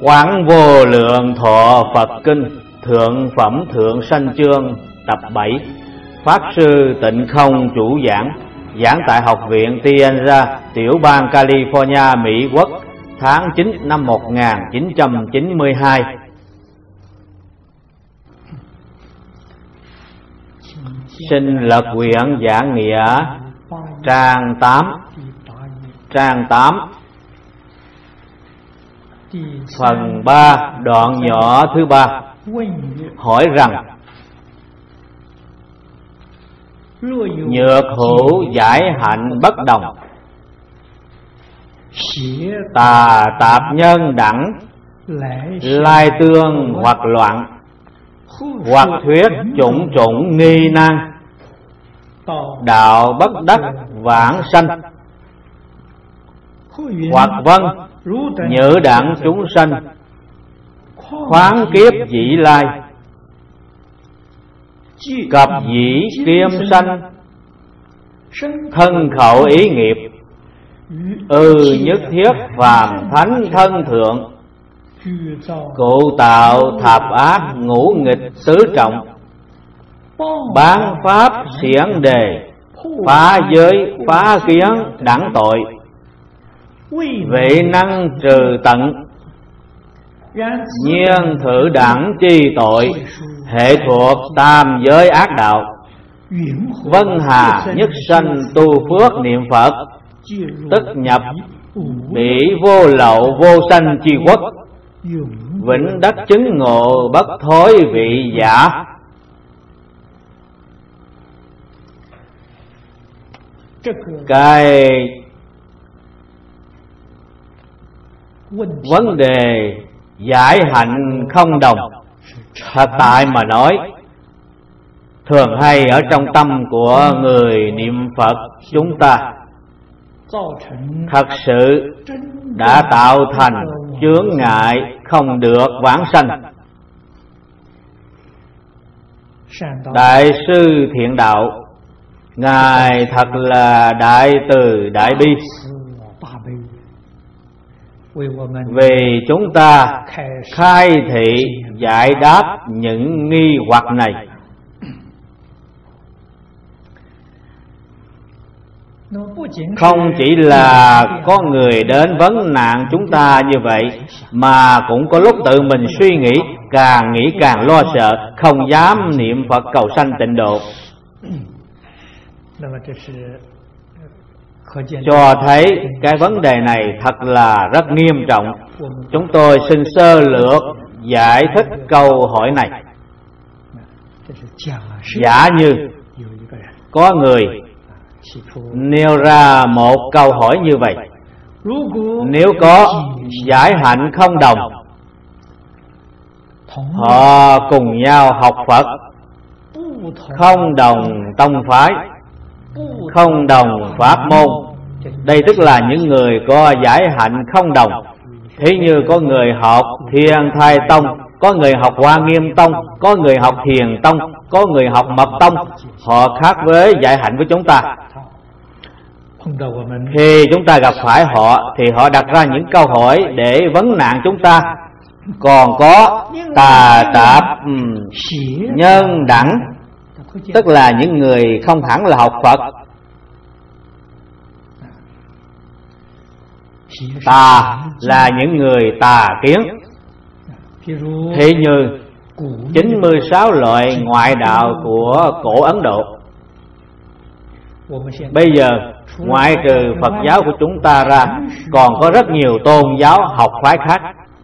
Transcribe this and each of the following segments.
Quán Vô Lượng Thọ Phật Kinh Thượng Phẩm Thượng Sanh Chương tập 7. Pháp sư Tịnh Không chủ giảng, giảng tại Học viện Tienra, tiểu bang California, Mỹ Quốc, tháng 9 năm 1992. Xin lật quyển giảng nghĩa trang 8 phần 3 đoạn nhỏ thứ 3. Hỏi rằng: nhược hữu giải hạnh bất đồng, tà tạp nhân đẳng, lai tương hoặc loạn, hoặc thuyết chủng chủng nghi nan, đạo bất đắc vãng sanh, hoặc vân nhữ đẳng chúng sanh, khoáng kiếp dĩ lai, cập dĩ kiêm sanh, thân khẩu ý nghiệp, nhất thiết phàm thánh thân thượng, cụ tạo thạp ác ngũ nghịch tứ trọng, bán pháp xiển đề, phá giới phá kiến đẳng tội, vị năng trừ tận, nhiên thử đẳng chi tội, hệ thuộc tam giới ác đạo, vân hà nhất sanh tu phước niệm Phật, tức nhập bỉ vô lậu vô sanh chi quốc, vĩnh đắc chứng ngộ bất thối vị giả. Cái vấn đề giải hạnh không đồng, thật tại mà nói, thường hay ở trong tâm của người niệm Phật chúng ta, thật sự đã tạo thành chướng ngại không được vãng sanh. Đại sư Thiện Đạo, Ngài thật là đại từ đại bi, vì chúng ta khai thị giải đáp những nghi hoặc này. Không chỉ là có người đến vấn nạn chúng ta như vậy, mà cũng có lúc tự mình suy nghĩ càng lo sợ, không dám niệm Phật cầu sanh tịnh độ. Cho thấy cái vấn đề này thật là rất nghiêm trọng. Chúng tôi xin sơ lược giải thích câu hỏi này. Giả như có người nêu ra một câu hỏi như vậy: nếu có giải hạnh không đồng, họ cùng nhau học Phật, không đồng tông phái, không đồng pháp môn, đây tức là những người có giải hạnh không đồng. Thế như có người học Thiên Thai Tông, có người học Hoa Nghiêm Tông, có người học Thiền Tông, có người học Mật Tông, họ khác với giải hạnh của chúng ta. Khi chúng ta gặp phải họ thì họ đặt ra những câu hỏi để vấn nạn chúng ta. Còn có tà tạp nhân đẳng, tức là những người không hẳn là học Phật. Tà là những người tà kiến. Thế như 96 loại ngoại đạo của cổ Ấn Độ. Bây giờ ngoại trừ Phật giáo của chúng ta ra, còn có rất nhiều tôn giáo học phái khác.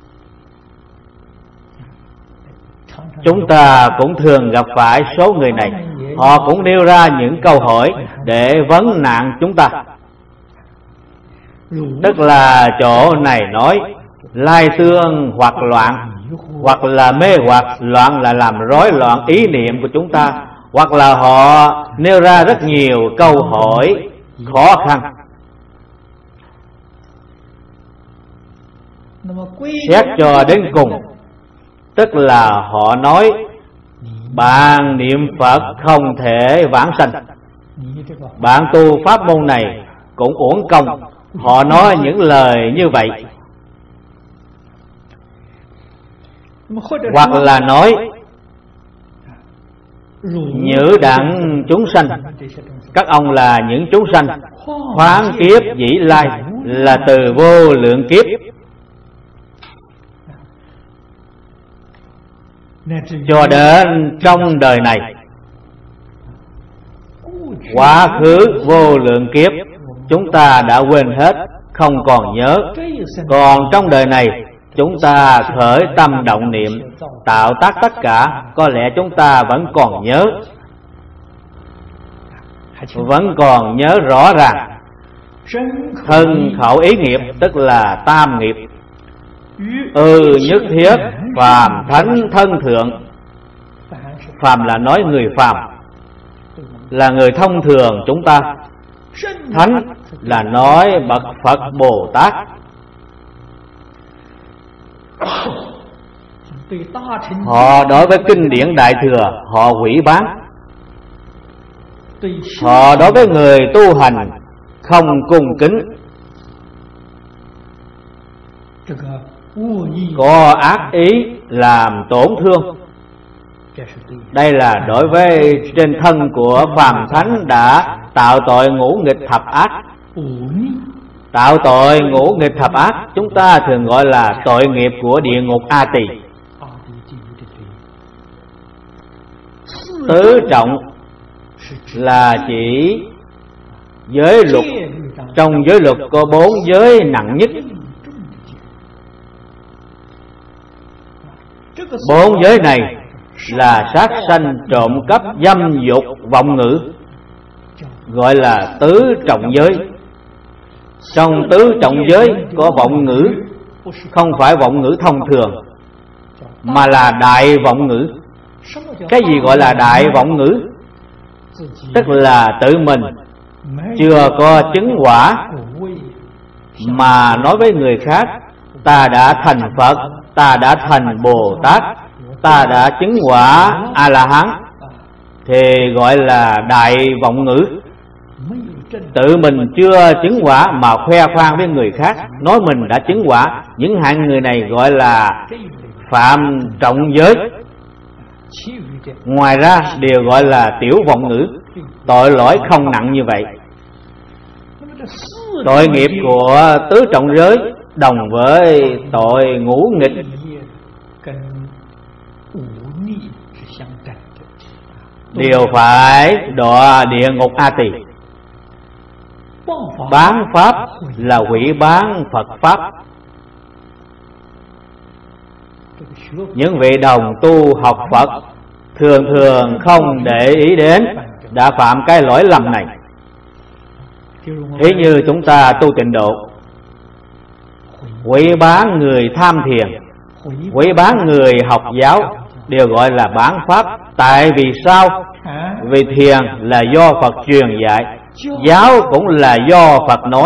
Chúng ta cũng thường gặp phải số người này. Họ cũng nêu ra những câu hỏi để vấn nạn chúng ta. Tức là chỗ này nói lai tương hoặc loạn, hoặc là mê hoặc. Loạn là làm rối loạn ý niệm của chúng ta. Hoặc là họ nêu ra rất nhiều câu hỏi khó khăn. Xét cho đến cùng, tức là họ nói bạn niệm Phật không thể vãng sanh, bạn tu pháp môn này cũng uổng công. Họ nói những lời như vậy. hoặc là nói nhữ đặng chúng sanh, các ông là những chúng sanh khoáng kiếp vĩ lai, là từ vô lượng kiếp cho đến trong đời này. Quá khứ vô lượng kiếp chúng ta đã quên hết, không còn nhớ. Còn trong đời này chúng ta khởi tâm động niệm tạo tác tất cả, có lẽ chúng ta vẫn còn nhớ, vẫn còn nhớ rõ ràng. Thân khẩu ý nghiệp tức là tam nghiệp. Nhất thiết phàm thánh thân thượng. Phàm là nói người phàm, là người thông thường chúng ta. Thánh là nói bậc Phật Bồ Tát. Họ đối với kinh điển Đại Thừa họ hủy bán. Họ đối với người tu hành không cung kính, có ác ý làm tổn thương. Đây là đối với trên thân của phàm thánh đã tạo tội ngũ nghịch thập ác. Tạo tội ngũ nghịch thập ác chúng ta thường gọi là tội nghiệp của địa ngục A Tỳ. Tứ trọng là chỉ giới luật. Trong giới luật có 4 giới nặng nhất. 4 giới này là sát sanh, trộm cắp, dâm dục, vọng ngữ, gọi là tứ trọng giới. Trong tứ trọng giới có vọng ngữ, không phải vọng ngữ thông thường, mà là đại vọng ngữ. Cái gì gọi là đại vọng ngữ? Tức là tự mình chưa có chứng quả mà nói với người khác: ta đã thành Phật, ta đã thành Bồ Tát, ta đã chứng quả A-la-hán, thì gọi là đại vọng ngữ. Tự mình chưa chứng quả mà khoe khoang với người khác, nói mình đã chứng quả. Những hạng người này gọi là phạm trọng giới. Ngoài ra đều gọi là tiểu vọng ngữ. Tội lỗi không nặng như vậy. Tội nghiệp của tứ trọng giới đồng với tội ngũ nghịch đều phải đọa địa ngục A Tỳ. Bán pháp là hủy bán Phật pháp. Những vị đồng tu học Phật thường thường không để ý đến đã phạm cái lỗi lầm này. Thế như chúng ta tu tịnh độ, hủy bán người tham thiền, hủy bán người học giáo, đều gọi là bán pháp. Tại vì sao? Vì thiền là do Phật truyền dạy, giáo cũng là do Phật nói.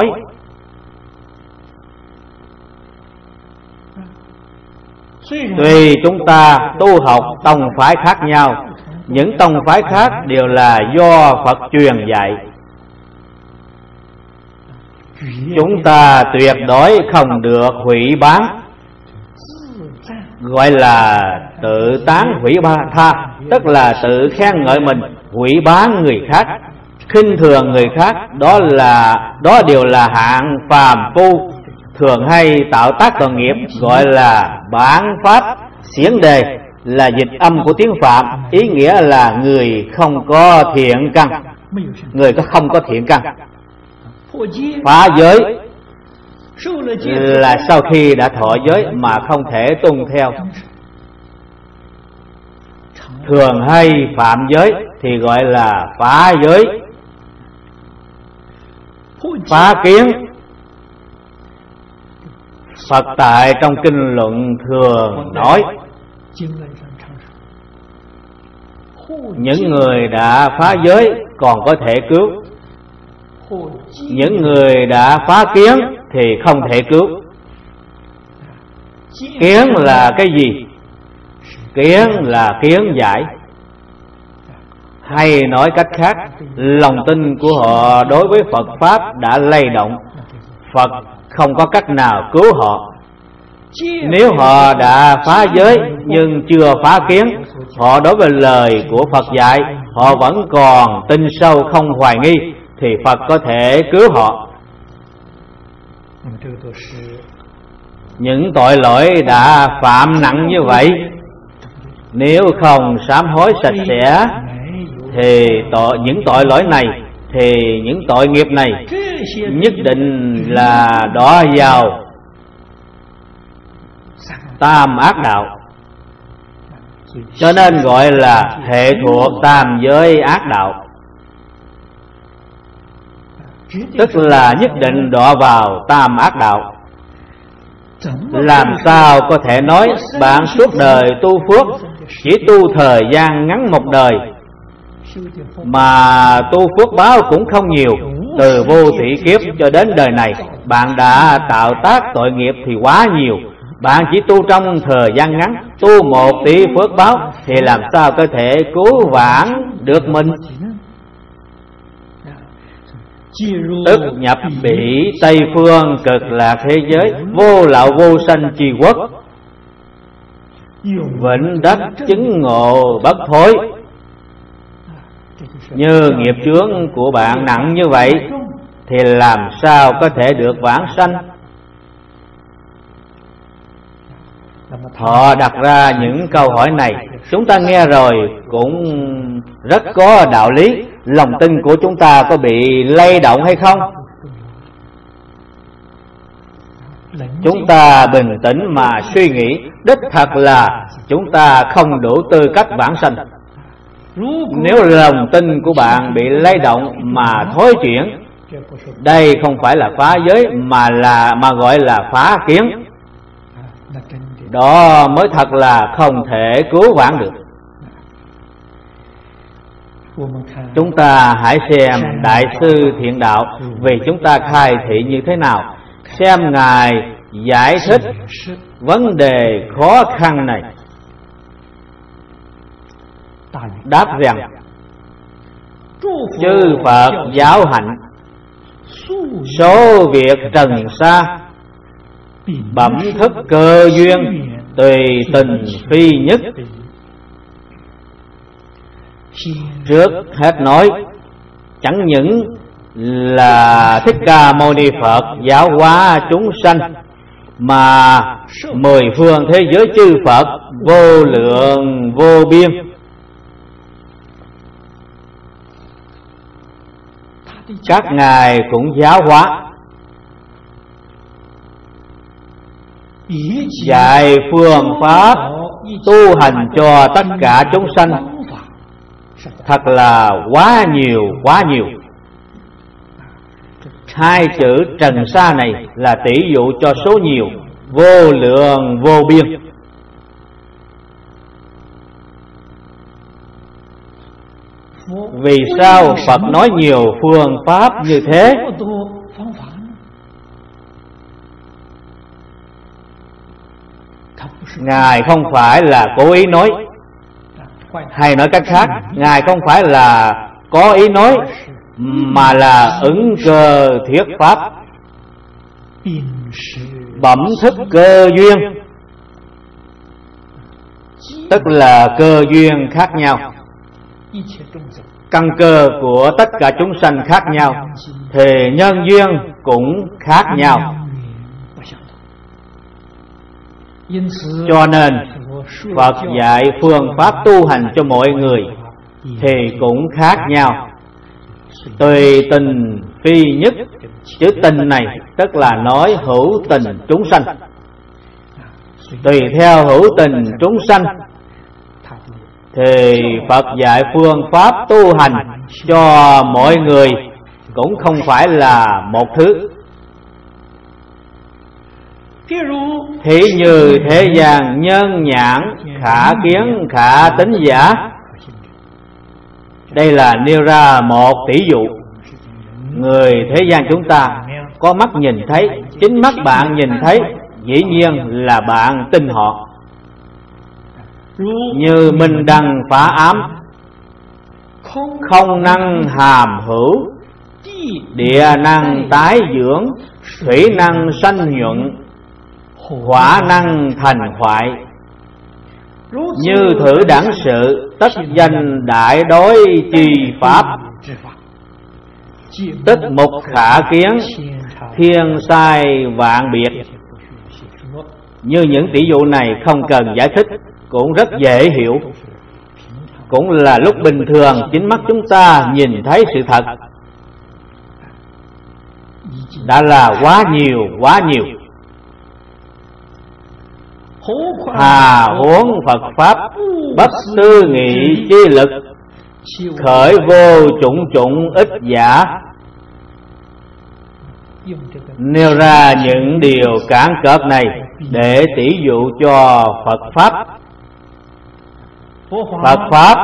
Tuy chúng ta tu học tông phái khác nhau, những tông phái khác đều là do Phật truyền dạy. Chúng ta tuyệt đối không được hủy bán, gọi là tự tán hủy tha, tức là tự khen ngợi mình, hủy bán người khác, khinh thường người khác. Đó đều là hạng phàm phu thường hay tạo tác tội nghiệp, gọi là bán pháp. Xiển đề là dịch âm của tiếng Phạm, ý nghĩa là người không có thiện căn, người không có thiện căn. Phá giới là sau khi đã thọ giới mà không thể tuân theo. Thường hay phạm giới thì gọi là phá giới. Phá kiến, Phật tại trong kinh luận thường nói những người đã phá giới còn có thể cứu, những người đã phá kiến thì không thể cứu. Kiến là cái gì? Kiến là kiến giải. Hay nói cách khác, lòng tin của họ đối với Phật Pháp đã lay động, Phật không có cách nào cứu họ. Nếu họ đã phá giới nhưng chưa phá kiến, họ đối với lời của Phật dạy họ vẫn còn tin sâu không hoài nghi, thì Phật có thể cứu họ. Những tội lỗi đã phạm nặng như vậy, nếu không sám hối sạch sẽ thì những tội lỗi này, thì những tội nghiệp này nhất định là đọa vào tam ác đạo. Cho nên gọi là hệ thuộc tam giới ác đạo, tức là nhất định đọa vào tam ác đạo. Làm sao có thể nói bạn suốt đời tu phước, chỉ tu thời gian ngắn một đời mà tu phước báo cũng không nhiều, từ vô thủy kiếp cho đến đời này bạn đã tạo tác tội nghiệp thì quá nhiều. Bạn chỉ tu trong thời gian ngắn, tu 1 tỷ phước báo thì làm sao có thể cứu vãn được mình. Tức nhập bỉ Tây phương cực lạc thế giới, vô lậu vô sanh tri quốc, vĩnh đắc chứng ngộ bất thối. Như nghiệp chướng của bạn nặng như vậy thì làm sao có thể được vãng sanh. Họ đặt ra những câu hỏi này, chúng ta nghe rồi cũng rất có đạo lý. Lòng tin của chúng ta có bị lay động hay không? Chúng ta bình tĩnh mà suy nghĩ, đích thật là chúng ta không đủ tư cách vãng sanh. Nếu lòng tin của bạn bị lay động mà thối chuyển, đây không phải là phá giới mà gọi là phá kiến. Đó mới thật là không thể cứu vãn được. Chúng ta hãy xem Đại sư Thiện Đạo vì chúng ta khai thị như thế nào, xem Ngài giải thích vấn đề khó khăn này. Đáp rằng chư Phật giáo hạnh, số việc trần sa, bẩm thức cơ duyên, tùy tình phi nhất. Trước hết nói, chẳng những là Thích Ca Mâu Ni Phật giáo hóa chúng sanh, mà 10 phương thế giới chư Phật vô lượng vô biên, các ngài cũng giáo hóa, dạy phương pháp tu hành cho tất cả chúng sanh. Thật là quá nhiều, quá nhiều. 2 chữ trần sa này là tỷ dụ cho số nhiều, vô lượng vô biên. Vì sao Phật nói nhiều phương pháp như thế? Ngài không phải là cố ý nói, hay nói cách khác, Ngài không phải là có ý nói, mà là ứng cơ thuyết pháp, bẩm thức cơ duyên, tức là cơ duyên khác nhau. Căn cơ của tất cả chúng sanh khác nhau thì nhân duyên cũng khác nhau. Cho nên Phật dạy phương pháp tu hành cho mọi người thì cũng khác nhau. Tùy tình phi nhất. Chữ tình này tức là nói hữu tình chúng sanh. Tùy theo hữu tình chúng sanh thì Phật dạy phương pháp tu hành cho mọi người cũng không phải là một thứ. Thí như thế gian nhân nhãn, khả kiến khả tính giả. Đây là nêu ra một tỷ dụ. Người thế gian chúng ta có mắt nhìn thấy, chính mắt bạn nhìn thấy, dĩ nhiên là bạn tin họ. Như minh đăng phá ám, không năng hàm hữu, địa năng tái dưỡng, thủy năng sanh nhuận, quả năng thành hoại. Như thử đẳng sự, tất danh đại đối trì pháp. Tức mục khả kiến, thiên sai vạn biệt. Như những tỷ dụ này không cần giải thích, cũng rất dễ hiểu. Cũng là lúc bình thường chính mắt chúng ta nhìn thấy sự thật, đã là quá nhiều. Hà huống Phật Pháp bất tư nghị chi lực, khởi vô chủng ích giả. Nêu ra những điều cản cợt này để tỷ dụ cho Phật Pháp. Phật Pháp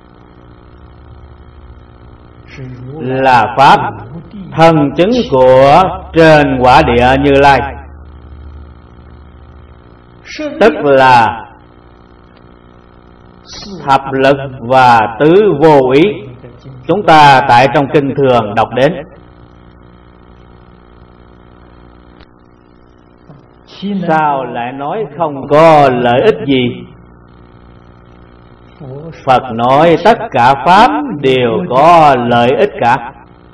là Pháp thần chứng của trên quả địa Như Lai, tức là thập lực và tứ vô ý. Chúng ta tại trong kinh thường đọc đến. Sao lại nói không có lợi ích gì? Phật nói tất cả Pháp đều có lợi ích cả.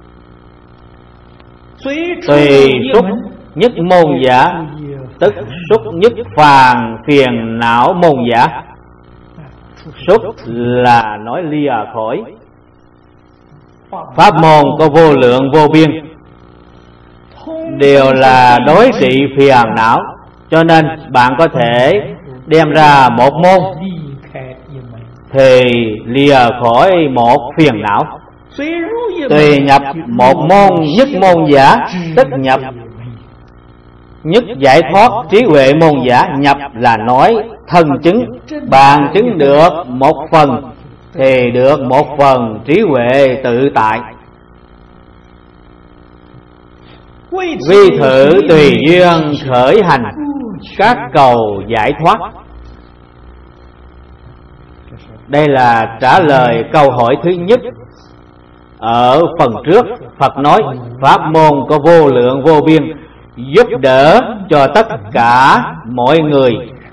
Tùy xúc nhất môn giả, tức xúc nhất phàn phiền não môn giả. Xúc là nói lìa khỏi. Pháp môn có vô lượng vô biên, đều là đối trị phiền não. Cho nên bạn có thể đem ra một môn thì lìa khỏi một phiền não. Tùy nhập một môn nhất môn giả, tức nhập nhất giải thoát trí huệ môn giả. Nhập là nói thân chứng. Bạn chứng được một phần thì được một phần trí huệ tự tại. Vi thử tùy duyên khởi hành, các cầu giải thoát. Đây là trả lời câu hỏi thứ nhất. Ở phần trước Phật nói pháp môn có vô lượng vô biên, giúp đỡ cho tất cả mọi người.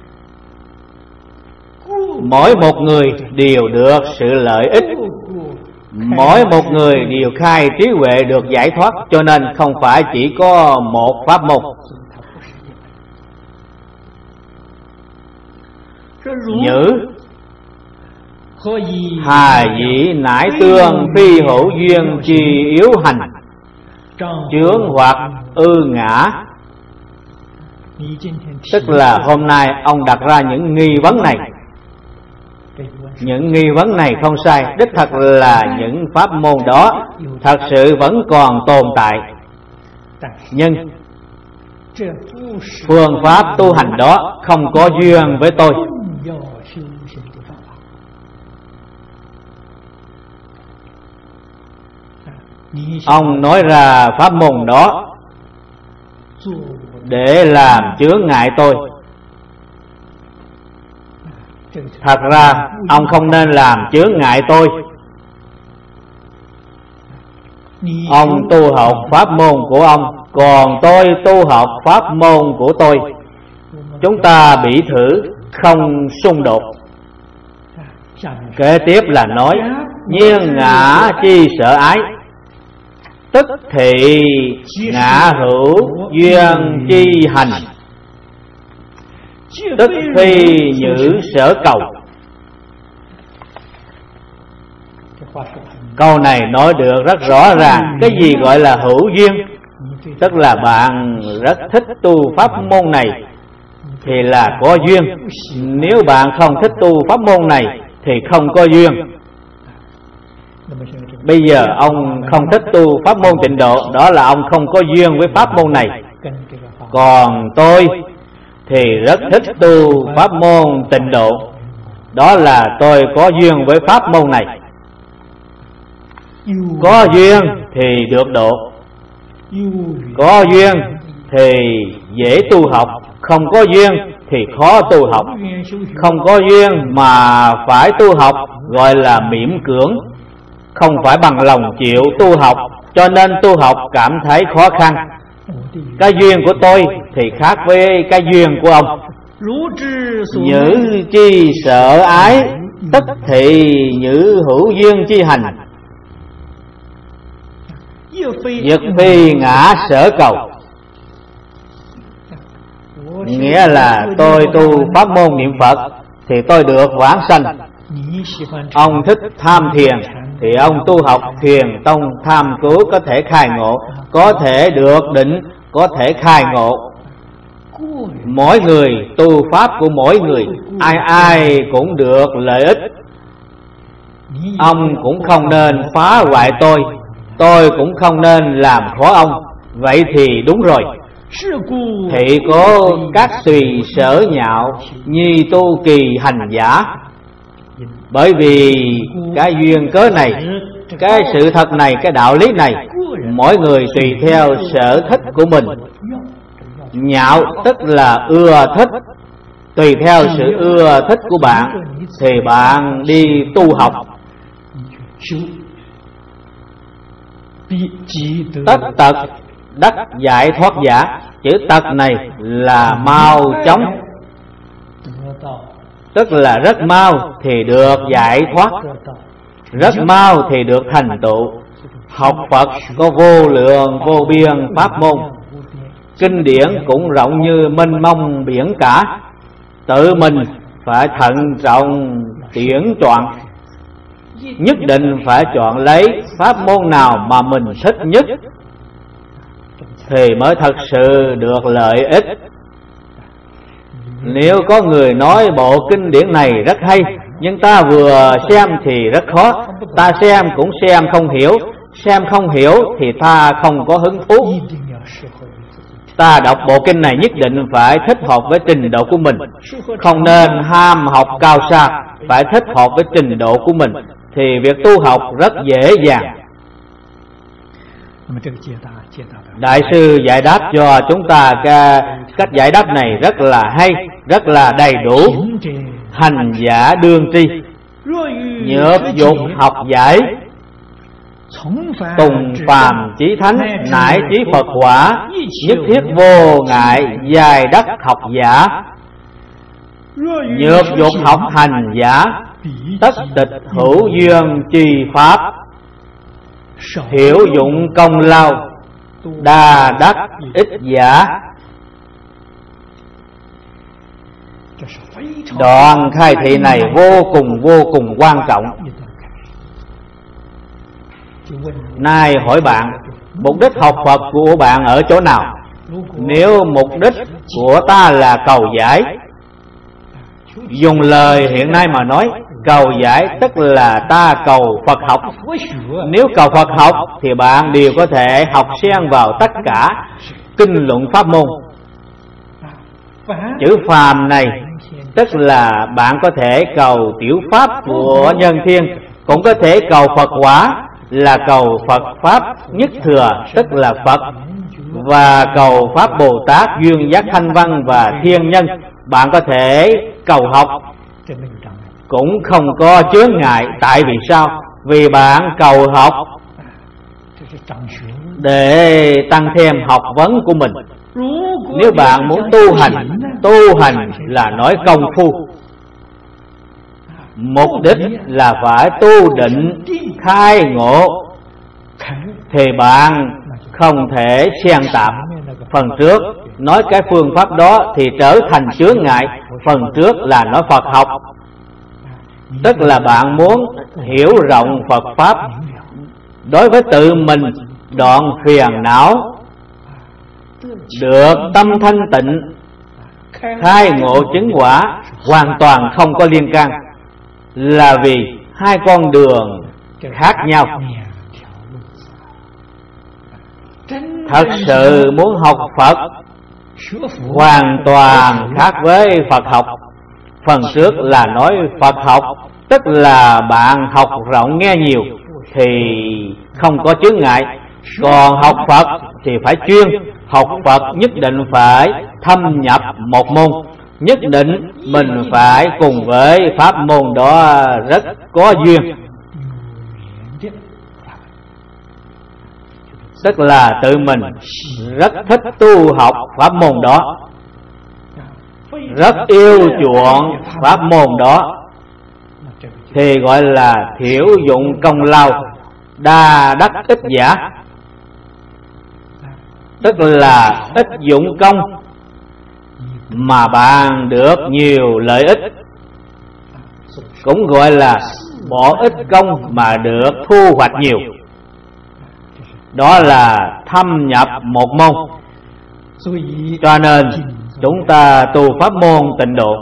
Mỗi một người đều được sự lợi ích, mỗi một người đều khai trí huệ được giải thoát. Cho nên không phải chỉ có một pháp môn. Nhữ hà dĩ nải tương phi hữu duyên chi yếu hành, chướng hoặc ngã. Tức là hôm nay ông đặt ra những nghi vấn này. Những nghi vấn này không sai. Đích thật là những pháp môn đó thật sự vẫn còn tồn tại. Nhưng phương pháp tu hành đó không có duyên với tôi. Ông nói ra pháp môn đó để làm chướng ngại tôi. Thật ra ông không nên làm chướng ngại tôi. Ông tu học pháp môn của ông, còn tôi tu học pháp môn của tôi. Chúng ta bị thử không xung đột. Kế tiếp là nói nhiên ngã chi sợ ái, tức thị ngã hữu duyên chi hành, tức phi nhữ sở cầu. Câu này nói được rất rõ ràng. Cái gì gọi là hữu duyên? Tức là bạn rất thích tu pháp môn này thì là có duyên. Nếu bạn không thích tu pháp môn này thì không có duyên. Bây giờ ông không thích tu pháp môn tịnh độ, đó là ông không có duyên với pháp môn này. Còn tôi thì rất thích tu pháp môn tịnh độ, đó là tôi có duyên với pháp môn này. Có duyên thì được độ, có duyên thì dễ tu học, không có duyên thì khó tu học. Không có duyên mà phải tu học gọi là miễn cưỡng, không phải bằng lòng chịu tu học, cho nên tu học cảm thấy khó khăn. Cái duyên của tôi thì khác với cái duyên của ông. Nhữ chi sợ ái, tất thị nhữ hữu duyên chi hành. Nhật phi ngã sở cầu. Nghĩa là tôi tu pháp môn niệm Phật thì tôi được vãng sanh. Ông thích tham thiền thì ông tu học thiền tông tham cứu có thể khai ngộ, có thể được định, có thể khai ngộ. Mỗi người tu pháp của mỗi người, ai ai cũng được lợi ích. Ông cũng không nên phá hoại tôi cũng không nên làm khó ông. Vậy thì đúng rồi. Thị có các tùy sở nhạo, nhi tu kỳ hành giả. Bởi vì cái duyên cớ này, cái sự thật này, cái đạo lý này, mỗi người tùy theo sở thích của mình. Nhạo tức là ưa thích. Tùy theo sự ưa thích của bạn thì bạn đi tu học. Tất tật đắc giải thoát giả. Chữ tật này là mau chóng, tức là rất mau thì được giải thoát, rất mau thì được thành tựu. Học Phật có vô lượng vô biên pháp môn, kinh điển cũng rộng như mênh mông biển cả. Tự mình phải thận trọng tuyển chọn, nhất định phải chọn lấy pháp môn nào mà mình thích nhất thì mới thật sự được lợi ích. Nếu có người nói bộ kinh điển này rất hay, nhưng ta vừa xem thì rất khó, ta xem cũng xem không hiểu, xem không hiểu thì ta không có hứng thú. Ta đọc bộ kinh này nhất định phải thích hợp với trình độ của mình, không nên ham học cao xa, phải thích hợp với trình độ của mình thì việc tu học rất dễ dàng. Đại sư giải đáp cho chúng ta cách giải đáp này rất là hay, rất là đầy đủ. Hành giả đương tri, nhược dục học giải, tùng phàm chí thánh, nải chí Phật quả, nhất thiết vô ngại dài đắc học giả. Nhược dục học hành giả, tất tịch hữu duyên chi pháp, hiểu dụng công lao, đa đắc ích giả. Đoạn khai thị này vô cùng quan trọng. Nay hỏi bạn, mục đích học Phật của bạn ở chỗ nào? Nếu mục đích của ta là cầu giải, dùng lời hiện nay mà nói, cầu giải tức là ta cầu Phật học. Nếu cầu Phật học thì bạn đều có thể học xen vào tất cả kinh luận pháp môn. Chữ phàm này tức là bạn có thể cầu tiểu pháp của nhân thiên, cũng có thể cầu Phật quả là cầu Phật pháp nhất thừa tức là Phật, và cầu pháp Bồ Tát duyên giác thanh văn và thiên nhân. Bạn có thể cầu học cũng không có chướng ngại. Tại vì sao? Vì bạn cầu học để tăng thêm học vấn của mình. Nếu bạn muốn tu hành là nói công phu, mục đích là phải tu định khai ngộ, thì bạn không thể xen tạp. Phần trước nói cái phương pháp đó thì trở thành chướng ngại. Phần trước là nói Phật học, tức là bạn muốn hiểu rộng Phật pháp đối với tự mình, đoạn phiền não, được tâm thanh tịnh, khai ngộ chứng quả, hoàn toàn không có liên can. Là vì hai con đường khác nhau. Thật sự muốn học Phật hoàn toàn khác với Phật học. Phần trước là nói Phật học, tức là bạn học rộng nghe nhiều thì không có chướng ngại. Còn học Phật thì phải chuyên. Học Phật nhất định phải thâm nhập một môn, nhất định mình phải cùng với pháp môn đó rất có duyên. tức là tự mình rất thích tu học pháp môn đó, rất yêu chuộng pháp môn đó, thì gọi là thiểu dụng công lao, đa đắc ích giả, tức là ít dụng công mà bạn được nhiều lợi ích, cũng gọi là bỏ ít công mà được thu hoạch nhiều. Đó là thâm nhập một môn. Cho nên chúng ta tu pháp môn tịnh độ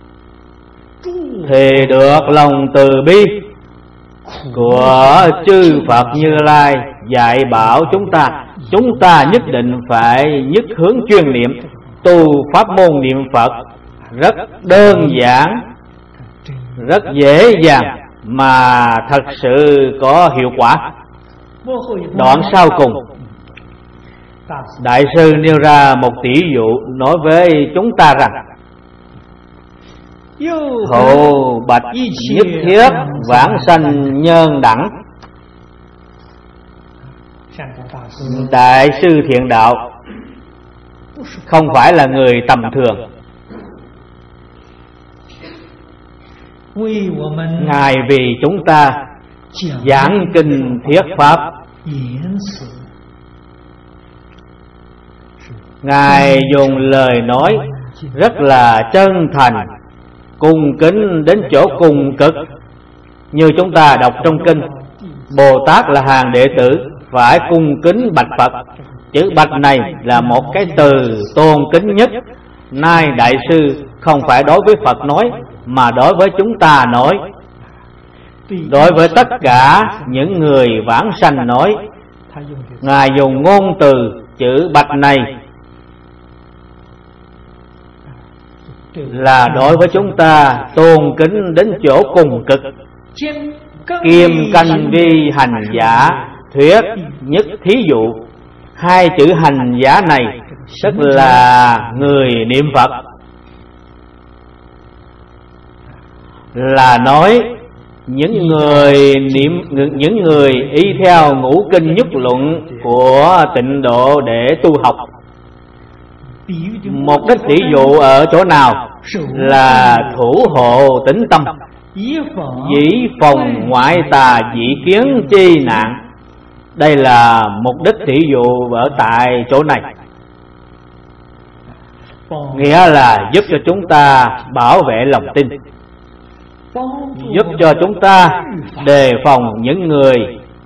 thì được lòng từ bi của chư Phật Như Lai dạy bảo chúng ta nhất định phải nhất hướng chuyên niệm, tu pháp môn niệm Phật rất đơn giản, rất dễ dàng mà thật sự có hiệu quả. Đoạn sau cùng, Đại sư nêu ra một tỷ dụ nói với chúng ta rằng: Hộ bạch nhất thiết vãng sanh nhân đẳng. Đại sư Thiện Đạo không phải là người tầm thường. Ngài vì chúng ta giảng kinh thuyết pháp, Ngài dùng lời nói rất là chân thành, cung kính đến chỗ cùng cực. Như chúng ta đọc trong kinh, Bồ Tát là hàng đệ tử phải cung kính bạch Phật. Chữ bạch này là một cái từ tôn kính nhất. Nay Đại sư không phải đối với Phật nói, mà đối với chúng ta nói, đối với tất cả những người vãng sanh nói. Ngài dùng ngôn từ chữ bạch này là đối với chúng ta tôn kính đến chỗ cùng cực. Kim canh vi hành giả thuyết nhất thí dụ. Hai chữ hành giả này tức là người niệm Phật, là nói những người y theo ngũ kinh nhất luận của tịnh độ để tu học. Một đích tỷ dụ ở chỗ nào là thủ hộ tín tâm, dĩ phòng ngoại tà dĩ kiến chi nạn. Đây là mục đích tỷ dụ ở tại chỗ này, nghĩa là giúp cho chúng ta bảo vệ lòng tin, giúp cho chúng ta đề phòng những người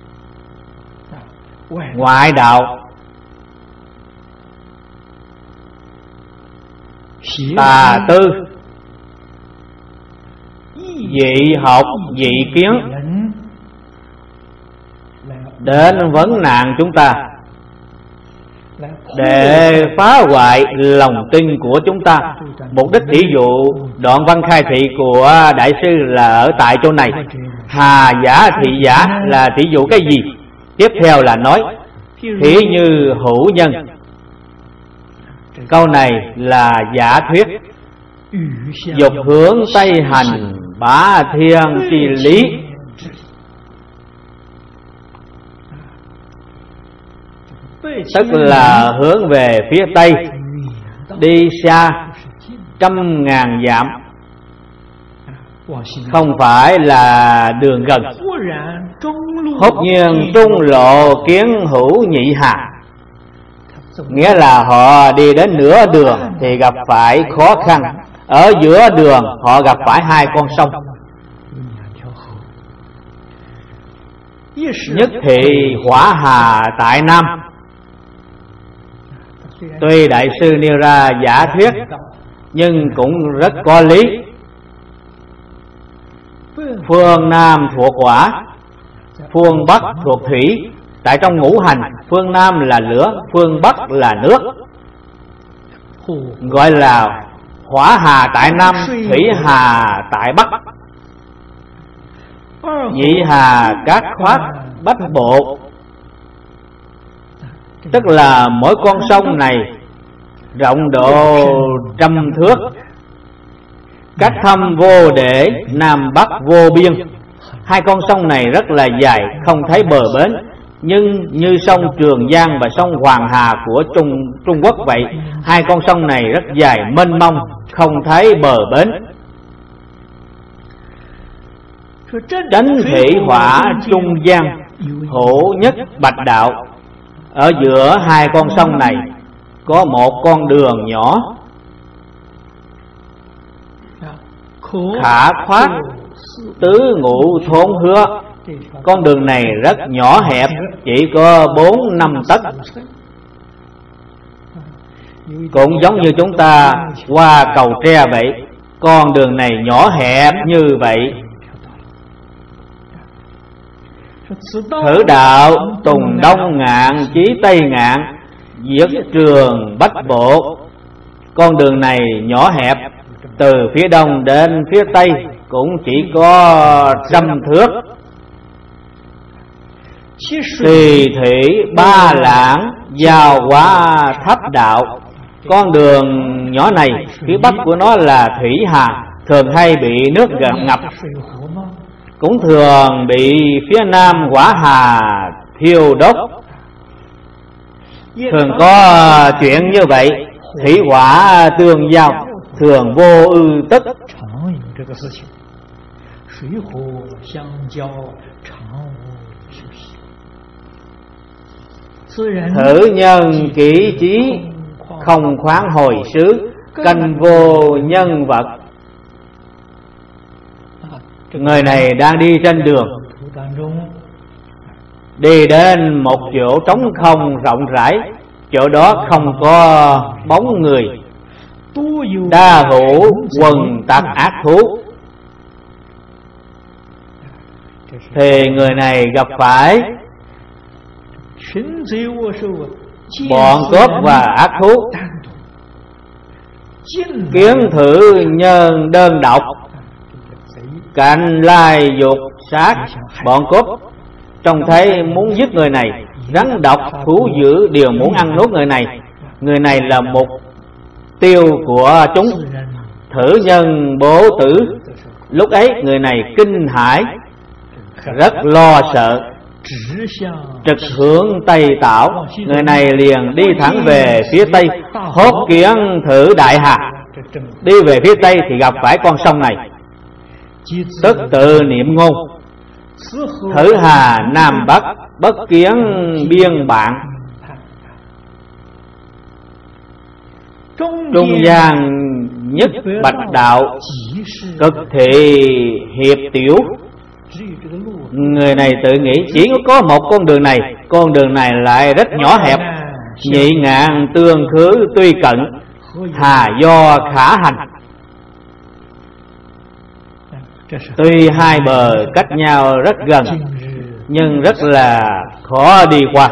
ngoại đạo, tà tư, dị học, dị kiến đến vấn nạn chúng ta, để phá hoại lòng tin của chúng ta. Mục đích tỷ dụ đoạn văn khai thị của Đại sư là ở tại chỗ này. Hà giả thị giả là tỷ dụ cái gì? Tiếp theo là nói thí như hữu nhân. Câu này là giả thuyết, dục hướng tây hành bá thiên chi lý. Tức là hướng về phía Tây, đi xa trăm ngàn dặm, không phải là đường gần. Hốt nhiên trung lộ kiến hữu nhị hà, nghĩa là họ đi đến nửa đường thì gặp phải khó khăn, ở giữa đường họ gặp phải hai con sông. Nhất thị hỏa hà tại Nam. Tuy Đại sư nêu ra giả thuyết nhưng cũng rất có lý. Phương Nam thuộc hỏa, phương Bắc thuộc thủy. Tại trong ngũ hành, phương Nam là lửa, phương Bắc là nước, gọi là hỏa hà tại Nam, thủy hà tại Bắc. Nhị hà các khoát bách bộ, tức là mỗi con sông này rộng độ 100 thước, cách thâm vô để, Nam Bắc vô biên. Hai con sông này rất là dài, không thấy bờ bến, Nhưng như sông Trường Giang và sông Hoàng Hà của Trung Quốc vậy, hai con sông này rất dài mênh mông, không thấy bờ bến. Chánh thủy hỏa trung gian, hữu nhất bạch đạo. Ở giữa hai con sông này có một con đường nhỏ, khả khoát tứ ngũ thôn hứa. Con đường này rất nhỏ hẹp, chỉ có 4-5 tấc. Cũng giống như chúng ta qua cầu tre vậy, con đường này nhỏ hẹp như vậy. Thử đạo tùng đông ngạn chí tây ngạn, diệt trường bách bộ. Con đường này nhỏ hẹp, từ phía đông đến phía tây cũng chỉ có 100 thước. Tùy thủy ba lãng, giao hóa thấp đạo. Con đường nhỏ này, phía bắc của nó là thủy hà, thường hay bị nước ngập, cũng thường bị phía nam hỏa hà thiêu đốt. Thường có chuyện như vậy, thủy hỏa tương giao, thường vô ư tức. Thử nhân kỷ chí, không khoáng hồi xứ, canh vô nhân vật. Người này đang đi trên đường, đi đến một chỗ trống không rộng rãi, chỗ đó không có bóng người, đa hữu quần tặc ác thú. Thì người này gặp phải bọn cướp và ác thú, kiến thử nhân đơn độc, cạnh lai dục sát. Bọn cướp trông thấy muốn giết người này, rắn độc thú dữ đều muốn ăn nuốt người này. Người này là mục tiêu của chúng. Thử nhân bố tử. Lúc ấy người này kinh hãi, rất lo sợ, trực hướng Tây Tảo. Người này liền đi thẳng về phía Tây, hốt kiến thử đại hà. Đi về phía Tây thì gặp phải con sông này, tức tự niệm ngôn: thử hà Nam Bắc, bất kiến biên bạn. Trung gian nhất bạch đạo, cực thị hiệp tiểu. Người này tự nghĩ chỉ có một con đường này, con đường này lại rất nhỏ hẹp. Nhị ngạn tương khứ tuy cận, hà do khả hành. Tuy hai bờ cách nhau rất gần, nhưng rất là khó đi qua.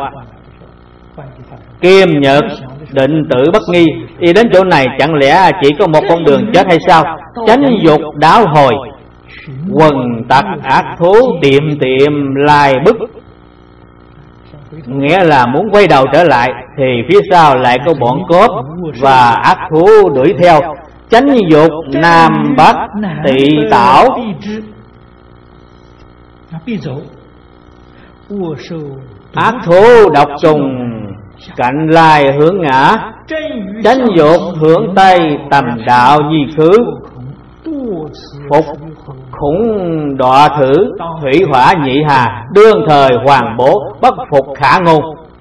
Kim Nhật định tử bất nghi. Đi đến chỗ này chẳng lẽ chỉ có một con đường chết hay sao? Chánh dục đáo hồi, quần tặc ác thú tiệm lai bức. Nghĩa là muốn quay đầu trở lại thì phía sau lại có bọn cướp và ác thú đuổi theo. Chánh dục Nam Bắc tị tảo. Ác thú độc trùng cạnh lai hướng ngã. Chánh dục hướng Tây tầm đạo di khứ. Phục khủng đọa thử, thủy hỏa nhị hà, đương thời hoàng bố, bất phục khả ngôn.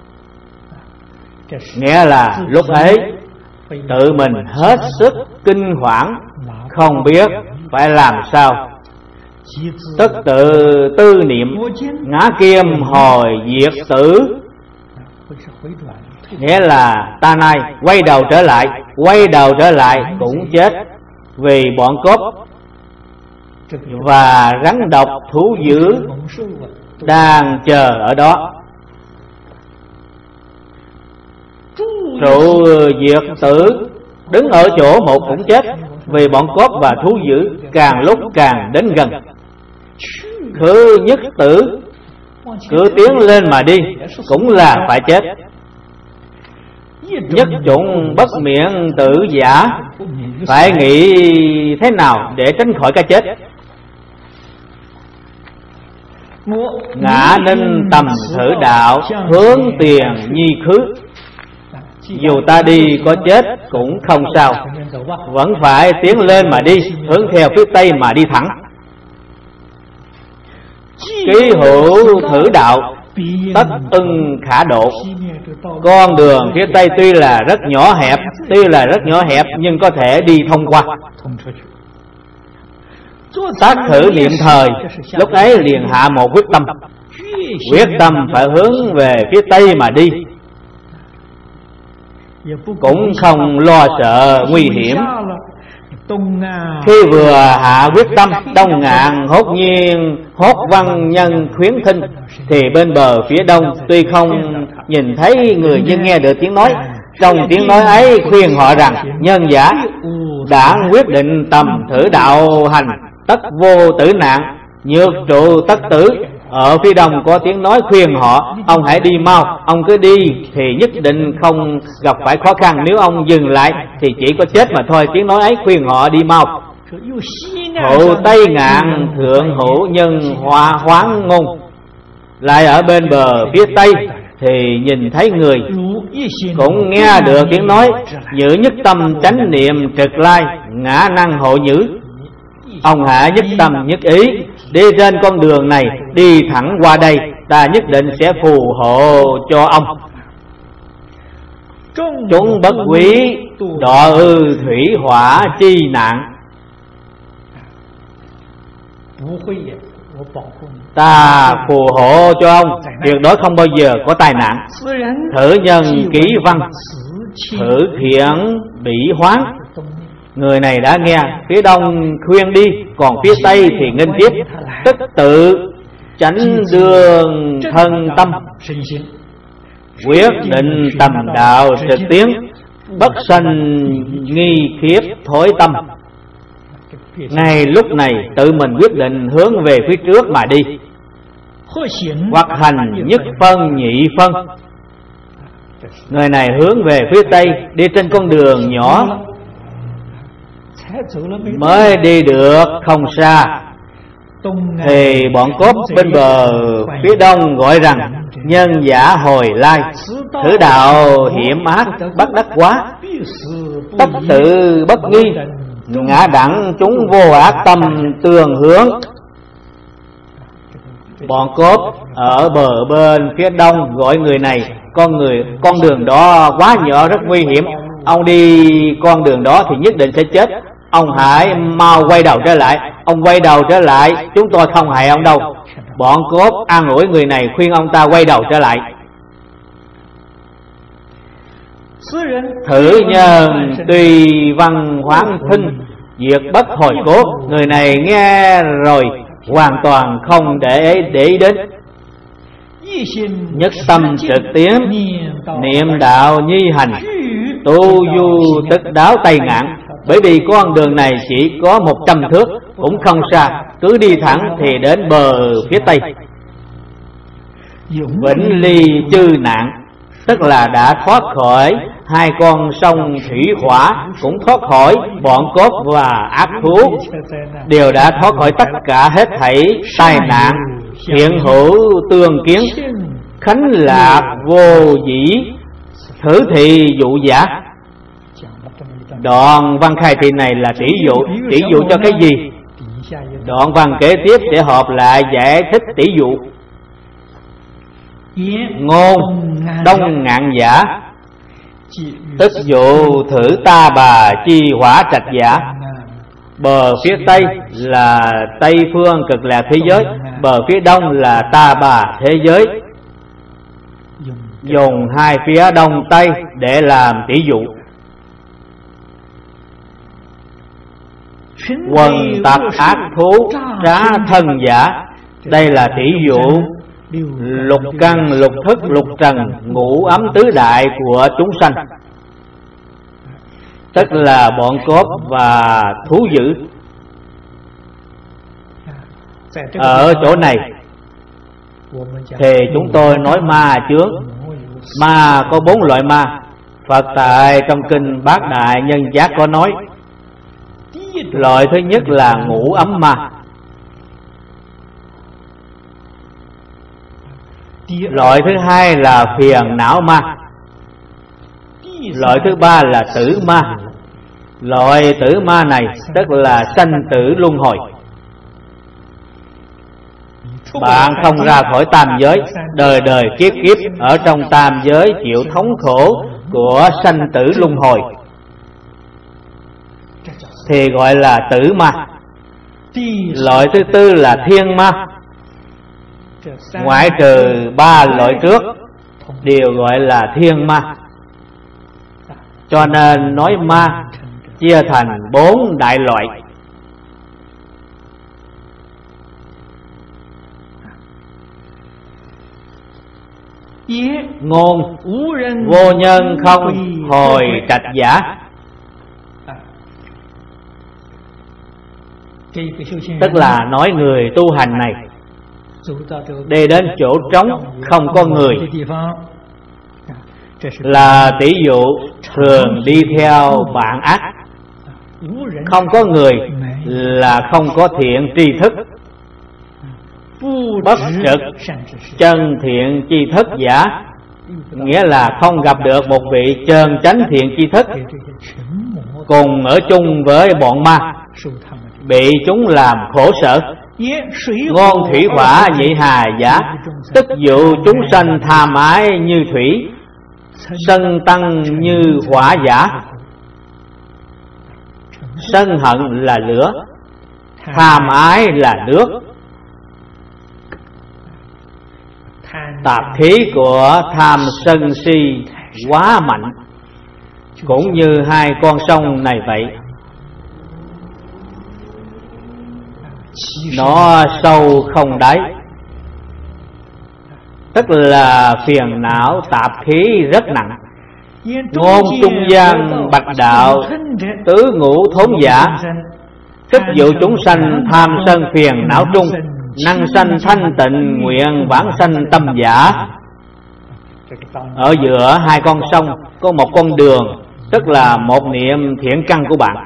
Nghĩa là lúc ấy tự mình hết sức kinh hoảng, không biết phải làm sao. Tức tự tư niệm, ngã kim hồi diệt tử. Nghĩa là ta nay quay đầu trở lại cũng chết, vì bọn cướp và rắn độc thú dữ đang chờ ở đó. Trụ diệt tử, đứng ở chỗ một cũng chết, vì bọn cướp và thú dữ càng lúc càng đến gần. Khứ nhất tử, cứ tiến lên mà đi cũng là phải chết. Nhất chủng bất miệng tử giả, phải nghĩ thế nào để tránh khỏi cái chết. ngã ninh tầm thử đạo, hướng tiền nhi khứ. Dù ta đi có chết cũng không sao, vẫn phải tiến lên mà đi, hướng theo phía Tây mà đi thẳng. Ký hữu thử đạo, tất ưng khả độ. Con đường phía Tây tuy là rất nhỏ hẹp, nhưng có thể đi thông qua. Tác thử niệm thời, lúc ấy liền hạ một quyết tâm phải hướng về phía Tây mà đi, cũng không lo sợ nguy hiểm. Khi vừa hạ quyết tâm, Đông Ngạn hốt nhiên hốt văn nhân khuyến thinh, thì bên bờ phía đông tuy không nhìn thấy người nhưng nghe được tiếng nói. Trong tiếng nói ấy khuyên họ rằng: nhân giả đã quyết định tầm thử đạo hành, tất vô tử nạn, nhược trụ tất tử. Ở phía đông có tiếng nói khuyên họ: ông hãy đi mau, ông cứ đi thì nhất định không gặp phải khó khăn, nếu ông dừng lại thì chỉ có chết mà thôi. Tiếng nói ấy khuyên họ đi mau. Hữu Tây Ngạn thượng hữu nhân hoa hoáng ngôn, lại ở bên bờ phía Tây thì nhìn thấy người, cũng nghe được tiếng nói: nhữ nhất tâm chánh niệm trực lai, ngã năng hộ nhữ. Ông hãy nhất tâm nhất ý đi trên con đường này, đi thẳng qua đây, ta nhất định sẽ phù hộ cho ông. Chúng bất quý đọ ư thủy hỏa chi nạn, ta phù hộ cho ông, tuyệt đối không bao giờ có tai nạn. Thử nhân ký văn, thử thiện bị hoán. Người này đã nghe phía đông khuyên đi, còn phía Tây thì nghênh tiếp, tức tự chánh đường thân tâm, quyết định tầm đạo trực tiến, bất sanh nghi khiếp thối tâm. Ngay lúc này tự mình quyết định hướng về phía trước mà đi, hoặc hành nhất phân nhị phân. Người này hướng về phía Tây, đi trên con đường nhỏ, mới đi được không xa thì bọn cướp bên bờ phía đông gọi rằng: nhân giả hồi lai, thử đạo hiểm ác bất đắc quá, tất sự bất nghi, ngã đẳng chúng vô ác tâm tương hướng. Bọn cướp ở bờ bên phía đông gọi người này: con đường đó quá nhỏ, rất nguy hiểm, ông đi con đường đó thì nhất định sẽ chết, ông hãy mau quay đầu trở lại. Ông quay đầu trở lại, chúng tôi không hại ông đâu. Bọn cướp an ủi người này, khuyên ông ta quay đầu trở lại. Thử nhân tùy văn hoán thinh, diệt bất hồi cốt. Người này nghe rồi hoàn toàn không để ý đến, nhất tâm trực tiến, niệm đạo nhi hành, tu du tức đáo Tây Ngạn. Bởi vì con đường này chỉ có 100 thước, cũng không xa, cứ đi thẳng thì đến bờ phía Tây. Vĩnh ly chư nạn, tức là đã thoát khỏi hai con sông thủy hỏa, cũng thoát khỏi bọn cốt và ác thú, đều đã thoát khỏi tất cả hết thảy tai nạn. Hiện hữu tương kiến, khánh lạc vô dĩ, thử thị dụ giả. Đoạn văn khai thị này là tỷ dụ cho cái gì? Đoạn văn kế tiếp sẽ hợp lại giải thích tỷ dụ. Ngôn Đông Ngạn giả, tức dụ thử ta bà chi hỏa trạch giả. Bờ phía Tây là Tây phương cực lạc thế giới, bờ phía Đông là ta bà thế giới. Dùng hai phía Đông Tây để làm tỷ dụ. Quần tập ác thú trá thân giả, đây là tỷ dụ lục căn, lục thức, lục trần, ngũ ấm tứ đại của chúng sanh, tức là bọn cướp và thú dữ. Ở chỗ này thì chúng tôi nói ma chướng. Ma có 4 loại ma. Phật tại trong kinh Bát Đại Nhân Giác có nói, loại thứ nhất là ngũ ấm ma. Loại thứ hai là phiền não ma. Loại thứ ba là tử ma. Loại tử ma này tức là sanh tử luân hồi. Bạn không ra khỏi tam giới, đời đời kiếp kiếp ở trong tam giới chịu thống khổ của sanh tử luân hồi, thì gọi là tử ma. Loại thứ tư là thiên ma. Ngoại trừ ba loại trước đều gọi là thiên ma. Cho nên nói ma chia thành 4 đại loại. Ngôn vô nhân không hồi trạch giả, tức là nói người tu hành này đi đến chỗ trống không có người, là tỷ dụ thường đi theo bạn ác. Không có người là không có thiện tri thức. Bất trực chân thiện tri thức giả, nghĩa là không gặp được một vị chân chánh thiện tri thức, cùng ở chung với bọn ma, bị chúng làm khổ sở. Ngôn thủy hỏa nhị hà giả, tức dụ chúng sanh tham ái như thủy, sân tăng như hỏa giả. Sân hận là lửa, tham ái là nước. Tạp khí của tham sân si quá mạnh, cũng như hai con sông này vậy. Nó sâu không đáy, tức là phiền não tạp khí rất nặng. Ngôn trung gian bạch đạo, tứ ngũ thốn giả, tức dụ chúng sanh tham sân phiền não trung, năng sanh thanh tịnh nguyện vãng sanh tâm giả. Ở giữa hai con sông có một con đường, tức là một niệm thiện căn của bạn.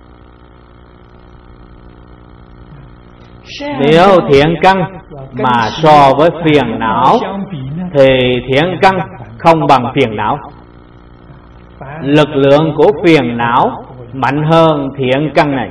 Nếu thiện căn mà so với phiền não thì thiện căn không bằng phiền não. Lực lượng của phiền não mạnh hơn thiện căn này.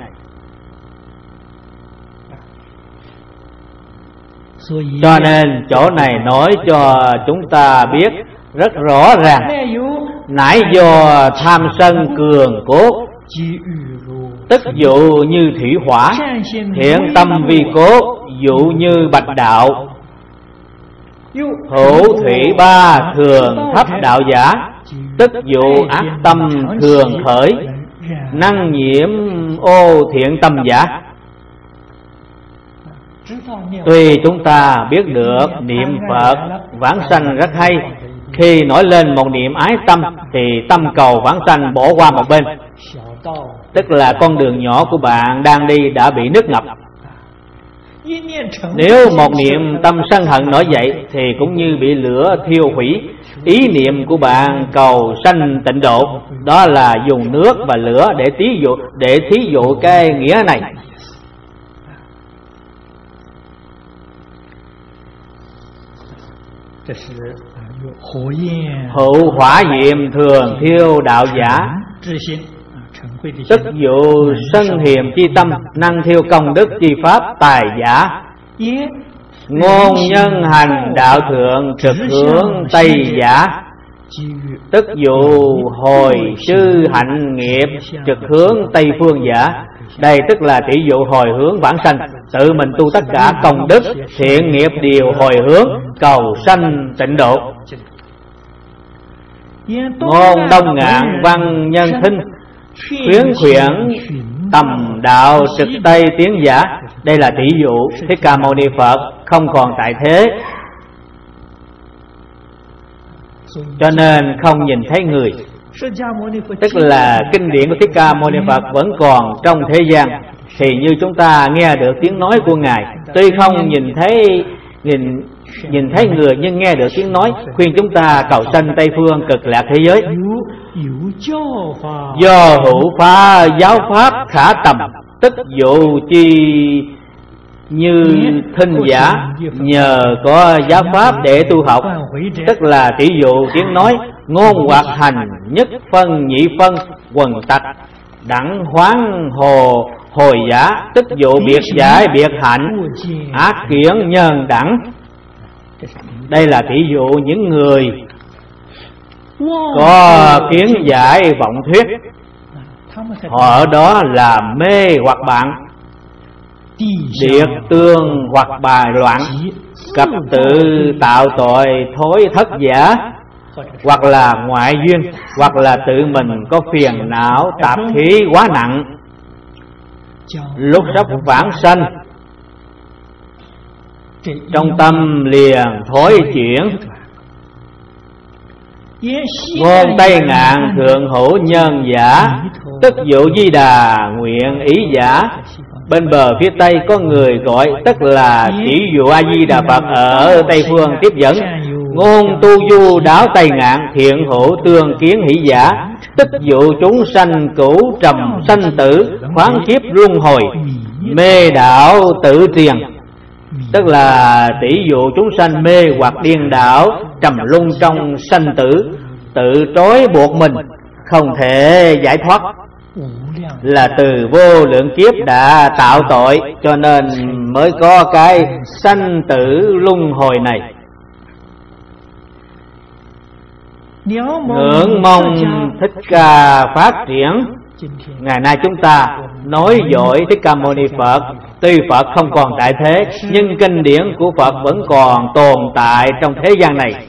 Cho nên chỗ này nói cho chúng ta biết rất rõ ràng, nãy do tham sân cường cốt, tức dụ như thủy hỏa, thiện tâm vi cốt, dụ như bạch đạo. Hữu thủy ba thường thấp đạo giả, tức dụ ác tâm thường khởi, năng nhiễm ô thiện tâm giả. Tuy chúng ta biết được niệm Phật vãng sanh rất hay, khi nổi lên một niệm ái tâm thì tâm cầu vãng sanh bỏ qua một bên, tức là con đường nhỏ của bạn đang đi đã bị nước ngập. Nếu một niệm tâm sân hận nổi dậy thì cũng như bị lửa thiêu hủy. Ý niệm của bạn cầu sanh tịnh độ, đó là dùng nước và lửa để thí dụ cái nghĩa này. Hữu hỏa diệm thường thiêu đạo giả, tức dụ sân hiềm chi tâm, năng thiêu công đức chi pháp tài giả. Ngôn nhân hành đạo thượng, trực hướng tây giả, tức dụ hồi sư hạnh nghiệp trực hướng tây phương giả. Đây tức là tỷ dụ hồi hướng vãng sanh, tự mình tu tất cả công đức thiện nghiệp đều hồi hướng cầu sanh tịnh độ. Ngôn đông ngạn văn nhân thinh, khuyến khuyển tầm đạo trực tây tiến giả. Đây là tỷ dụ Thích Ca Mâu Ni Phật không còn tại thế, cho nên không nhìn thấy người. Tức là kinh điển của Thích Ca Mâu Ni Phật vẫn còn trong thế gian, thì như chúng ta nghe được tiếng nói của Ngài, tuy không nhìn thấy người nhưng nghe được tiếng nói, khuyên chúng ta cầu sanh Tây phương cực lạc thế giới. Do hữu phá giáo pháp khả tầm, tức dụ chi như thinh giả nhờ có giáo pháp để tu học, tức là tỷ dụ tiếng nói ngôn hoặc hành, nhất phân nhị phân, quần tạch đẳng hoán hồ hồi giả, tức dụ biệt giải biệt hạnh, ác kiển nhân đẳng. Đây là tỷ dụ những người có kiến giải vọng thuyết, họ ở đó là mê hoặc bạn, điệt tương hoặc bài loạn, cặp tự tạo tội thối thất giả, hoặc là ngoại duyên, hoặc là tự mình có phiền não tạp khí quá nặng, lúc sắp vãng sanh trong tâm liền thối chuyển. Ngôn Tây Ngạn thượng hữu nhân giả, tức dụ Di Đà nguyện ý giả. Bên bờ phía Tây có người gọi, tức là chỉ dụ A Di Đà Phật ở Tây phương tiếp dẫn. Ngôn tu du đáo Tây Ngạn thiện hữu tương kiến hỷ giả, tức dụ chúng sanh cửu trầm sanh tử, khoáng kiếp luân hồi, mê đạo tự triền, tức là tỷ dụ chúng sanh mê hoặc điên đảo, trầm luân trong sanh tử, tự trói buộc mình không thể giải thoát, là từ vô lượng kiếp đã tạo tội, cho nên mới có cái sanh tử luân hồi này. Ngưỡng mong Thích Ca phát triển. Ngày nay chúng ta nói dội Thích Ca Mâu Ni Phật, tuy Phật không còn tại thế, nhưng kinh điển của Phật vẫn còn tồn tại trong thế gian này.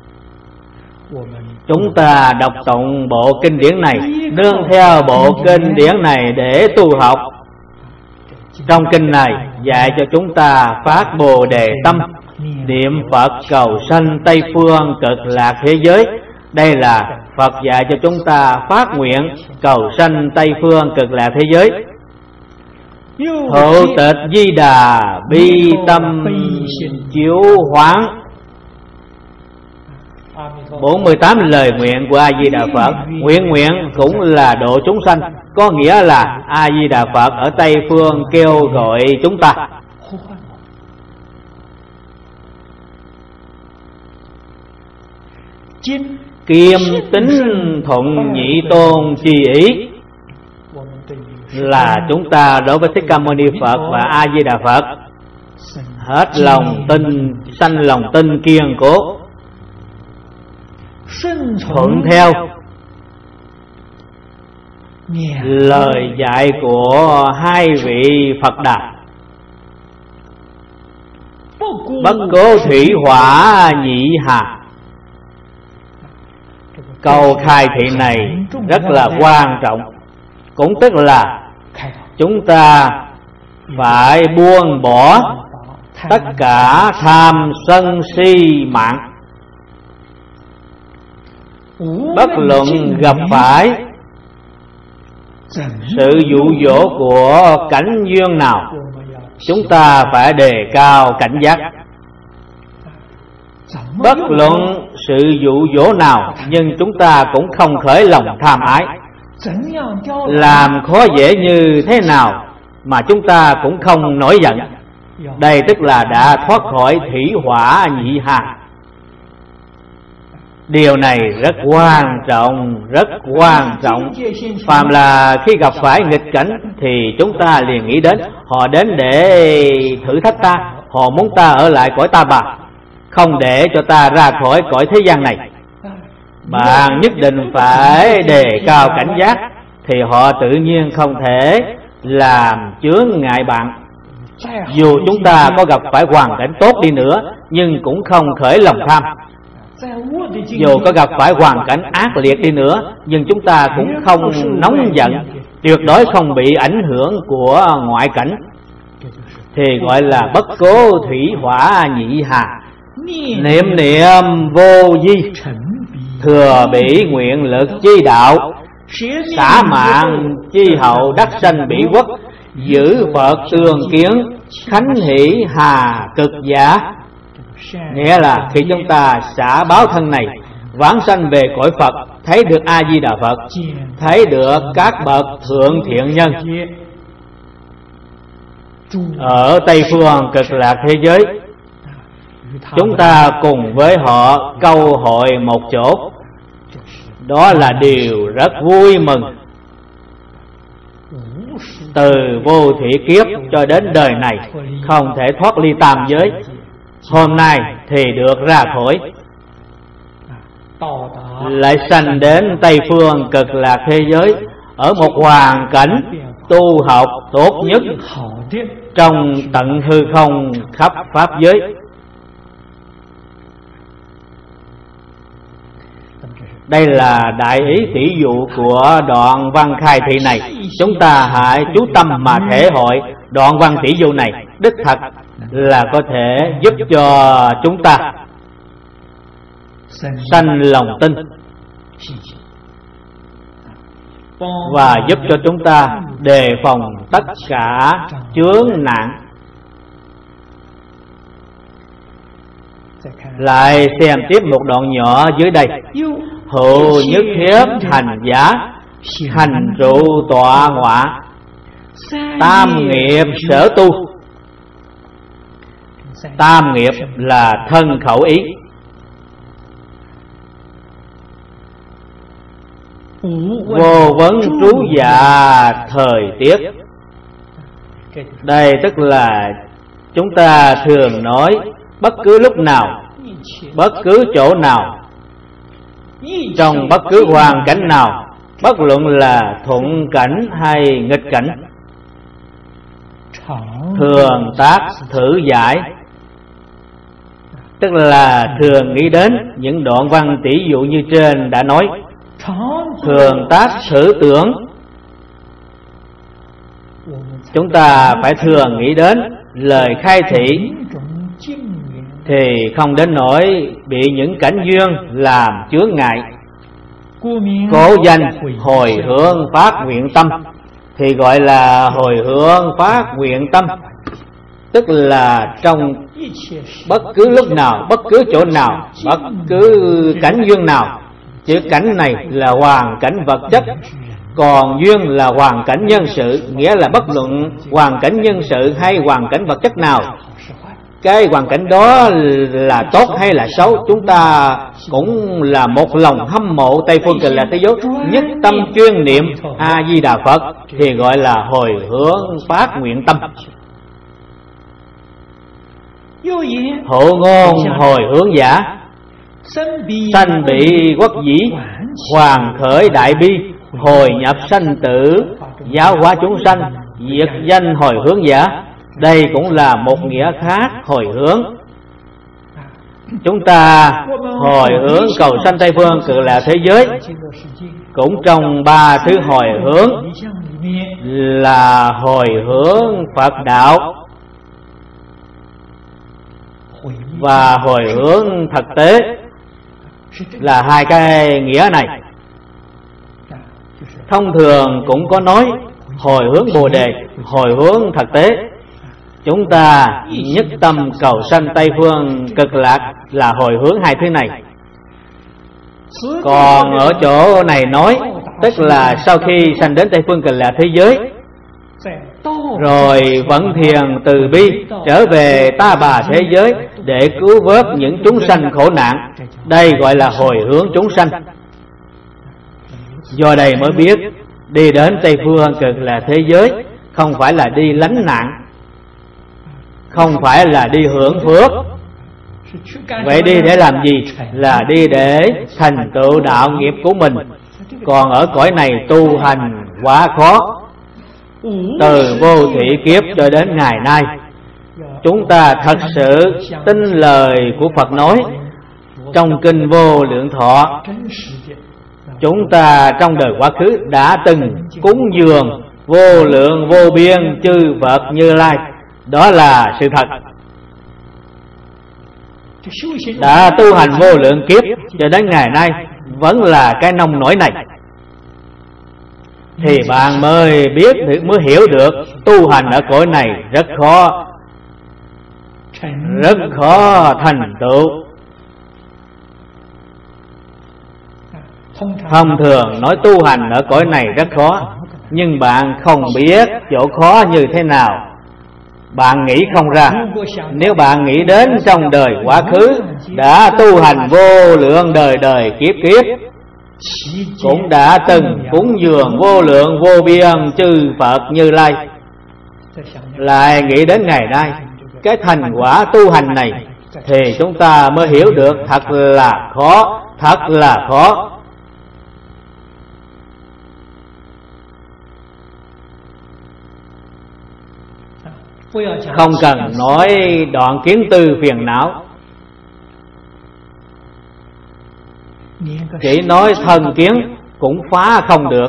Chúng ta đọc tụng bộ kinh điển này, nương theo bộ kinh điển này để tu học. Trong kinh này dạy cho chúng ta phát Bồ Đề tâm, niệm Phật cầu sanh Tây phương cực lạc thế giới. Đây là Phật dạy cho chúng ta phát nguyện cầu sanh Tây phương cực lạc thế giới. Hữu tịch Di Đà bi tâm chiếu hoán. 48 lời nguyện của A Di Đà Phật. Nguyện cũng là độ chúng sanh, có nghĩa là A Di Đà Phật ở Tây phương kêu gọi chúng ta. Kiêm tính thuận nhị tôn chi ý, là chúng ta đối với Thích Ca Mâu Ni Phật và A Di Đà Phật hết lòng tin, sanh lòng tin kiên cố, thuận theo lời dạy của hai vị Phật Đà. Bất cố thủy hỏa nhị hà. Câu khai thị này rất là quan trọng, cũng tức là chúng ta phải buông bỏ tất cả tham sân si mạng. Bất luận gặp phải sự dụ dỗ của cảnh duyên nào, chúng ta phải đề cao cảnh giác. Bất luận sự dụ dỗ nào, nhưng chúng ta cũng không khởi lòng tham ái. Làm khó dễ như thế nào mà chúng ta cũng không nổi giận. Đây tức là đã thoát khỏi thủy hỏa nhị hà. Điều này rất quan trọng, rất quan trọng. Phàm là khi gặp phải nghịch cảnh thì chúng ta liền nghĩ đến họ đến để thử thách ta, họ muốn ta ở lại cõi ta bà, không để cho ta ra khỏi cõi thế gian này. Bạn nhất định phải đề cao cảnh giác, thì họ tự nhiên không thể làm chướng ngại bạn. Dù chúng ta có gặp phải hoàn cảnh tốt đi nữa, nhưng cũng không khởi lòng tham. Dù có gặp phải hoàn cảnh ác liệt đi nữa, nhưng chúng ta cũng không nóng giận, tuyệt đối không bị ảnh hưởng của ngoại cảnh. Thì gọi là bất cố thủy hỏa nhị hà. Niệm niệm vô vi, thừa bỉ nguyện lực chi đạo, xả mạng chi hậu đắc sanh bỉ quốc, giữ Phật tương kiến, khánh hỷ hà cực giả. Nghĩa là khi chúng ta xả báo thân này, vãng sanh về cõi Phật, thấy được A Di Đà Phật, thấy được các bậc thượng thiện nhân, ở Tây Phương Cực Lạc thế giới. Chúng ta cùng với họ câu hội một chỗ, đó là điều rất vui mừng. Từ vô thủy kiếp cho đến đời này không thể thoát ly tam giới, hôm nay thì được ra khỏi, lại sanh đến Tây Phương Cực Lạc thế giới, ở một hoàn cảnh tu học tốt nhất trong tận hư không khắp pháp giới. Đây là đại ý tỷ dụ của đoạn văn khai thị này. Chúng ta hãy chú tâm mà thể hội đoạn văn tỷ dụ này, đích thật là có thể giúp cho chúng ta sanh lòng tin và giúp cho chúng ta đề phòng tất cả chướng nạn. Lại xem tiếp một đoạn nhỏ dưới đây. Hữu nhất hiếp hành giả, hành trụ tọa ngọa, tam nghiệp sở tu. Tam nghiệp là thân khẩu ý. Vô vấn trú dạ thời tiết. Đây tức là chúng ta thường nói bất cứ lúc nào, bất cứ chỗ nào, trong bất cứ hoàn cảnh nào, bất luận là thuận cảnh hay nghịch cảnh, thường tác thử giải, tức là thường nghĩ đến những đoạn văn tỷ dụ như trên đã nói. Thường tác thử tưởng, chúng ta phải thường nghĩ đến lời khai thị, thì không đến nỗi bị những cảnh duyên làm chướng ngại. Cố danh hồi hướng phát nguyện tâm, thì gọi là hồi hướng phát nguyện tâm, tức là trong bất cứ lúc nào, bất cứ chỗ nào, bất cứ cảnh duyên nào. Chữ cảnh này là hoàn cảnh vật chất, còn duyên là hoàn cảnh nhân sự, nghĩa là bất luận hoàn cảnh nhân sự hay hoàn cảnh vật chất nào, cái hoàn cảnh đó là tốt hay là xấu, chúng ta cũng là một lòng hâm mộ Tây Phương Cực Lạc thế giới, nhất tâm chuyên niệm A Di Đà Phật, thì gọi là hồi hướng phát nguyện tâm. Hộ ngôn hồi hướng giả, sanh bị quốc dĩ, hoàng khởi đại bi, hồi nhập sanh tử, giáo hóa chúng sanh, diệt danh hồi hướng giả. Đây cũng là một nghĩa khác hồi hướng. Chúng ta hồi hướng cầu sanh Tây Phương Cực Lạc thế giới, cũng trong ba thứ hồi hướng là hồi hướng Phật đạo và hồi hướng thực tế, là hai cái nghĩa này. Thông thường cũng có nói hồi hướng Bồ Đề, hồi hướng thực tế. Chúng ta nhất tâm cầu sanh Tây Phương Cực Lạc là hồi hướng hai thứ này. Còn ở chỗ này nói, tức là sau khi sanh đến Tây Phương Cực Lạc thế giới, rồi vận thiền từ bi trở về Ta Bà thế giới để cứu vớt những chúng sanh khổ nạn. Đây gọi là hồi hướng chúng sanh. Do đây mới biết đi đến Tây Phương Cực Lạc thế giới không phải là đi lánh nạn, không phải là đi hưởng phước. Vậy đi để làm gì? Là đi để thành tựu đạo nghiệp của mình. Còn ở cõi này tu hành quá khó. Từ vô thủy kiếp cho đến ngày nay, chúng ta thật sự tin lời của Phật nói trong kinh Vô Lượng Thọ. Chúng ta trong đời quá khứ đã từng cúng dường vô lượng vô biên chư Phật Như Lai. Đó là sự thật. Đã tu hành vô lượng kiếp cho đến ngày nay vẫn là cái nông nổi này, thì bạn mới biết được, mới hiểu được tu hành ở cõi này rất khó, rất khó thành tựu. Thông thường nói tu hành ở cõi này rất khó, nhưng bạn không biết chỗ khó như thế nào. bạn nghĩ không ra. Nếu bạn nghĩ đến trong đời quá khứ đã tu hành vô lượng đời đời kiếp kiếp, cũng đã từng cúng dường vô lượng vô biên chư Phật Như Lai, lại nghĩ đến ngày nay cái thành quả tu hành này, thì chúng ta mới hiểu được thật là khó, thật là khó. Không cần nói đoạn kiến tư phiền não, chỉ nói thân kiến cũng phá không được.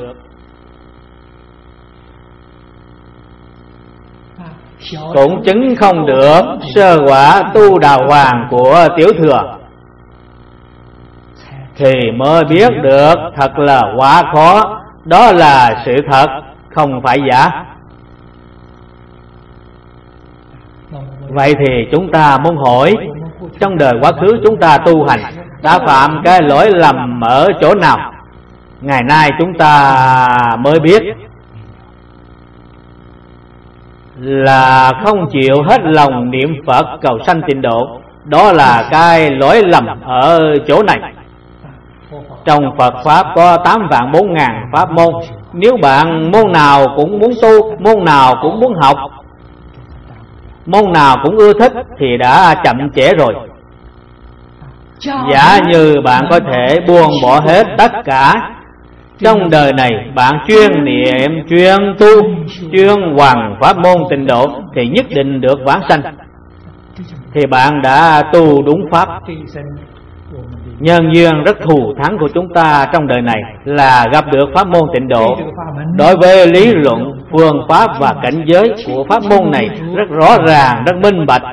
Cũng chứng không được sơ quả tu đào hoàng của Tiểu Thừa, thì mới biết được thật là quá khó. Đó là sự thật, không phải giả. Vậy thì chúng ta muốn hỏi, trong đời quá khứ chúng ta tu hành đã phạm cái lỗi lầm ở chỗ nào? Ngày nay chúng ta mới biết là không chịu hết lòng niệm Phật cầu sanh tịnh độ. Đó là cái lỗi lầm ở chỗ này. Trong Phật Pháp có 8.400.000 pháp môn. Nếu bạn môn nào cũng muốn tu, môn nào cũng muốn học, môn nào cũng ưa thích thì đã chậm trễ rồi. Giả như bạn có thể buông bỏ hết tất cả, trong đời này bạn chuyên niệm, chuyên tu, chuyên hoằng pháp môn tịnh độ, thì nhất định được vãng sanh. Thì bạn đã tu đúng pháp. Nhân duyên rất thù thắng của chúng ta trong đời này là gặp được pháp môn tịnh độ. Đối với lý luận, phương pháp và cảnh giới của pháp môn này rất rõ ràng, rất minh bạch.